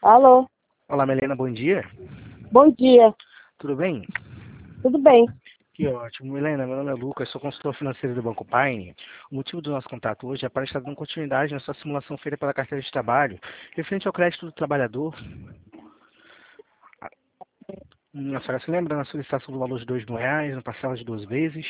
Alô, Olá, Milena, bom dia. bom dia, Tudo bem? tudo bem? Que ótimo. Milena, meu nome é Lucas, sou consultor financeiro do Banco Pine. O motivo do nosso contato hoje é para estar dando continuidade na sua simulação feita pela carteira de trabalho, referente ao crédito do trabalhador. A senhora se lembra da solicitação do valor de R$ 2.000, na parcela de 12 vezes?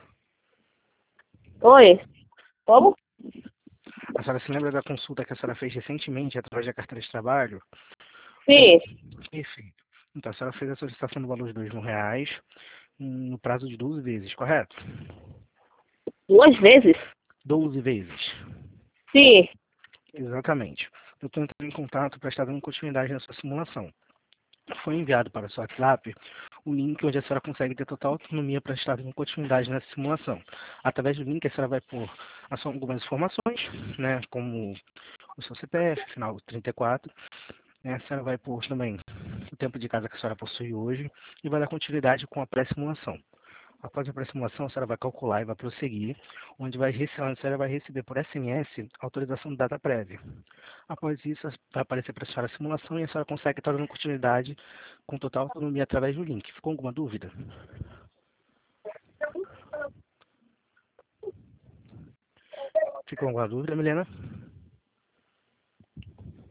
Oi, como? A senhora se lembra da consulta que a senhora fez recentemente através da carteira de trabalho? Com... Sim, Perfeito. Então, a senhora fez a solicitação do valor de R$ 2.000 no prazo de 12 vezes, correto? 2 vezes? 12 vezes. Sim, Exatamente. Eu estou entrando em contato para estar dando continuidade na sua simulação. Foi enviado para o seu WhatsApp o link onde a senhora consegue ter total autonomia para estar dando continuidade nessa simulação. Através do link, a senhora vai pôr algumas informações, né, como o seu CPF, final 34, né, a senhora vai pôr também o tempo de casa que a senhora possui hoje e vai dar continuidade com a pré-simulação. Após a pré-simulação, a senhora vai calcular e vai prosseguir, onde a senhora vai receber por SMS autorização de data prévia. Após isso, vai aparecer para a senhora a simulação e a senhora consegue estar dando continuidade com total autonomia através do link. Ficou alguma dúvida? Ficou alguma dúvida, Milena?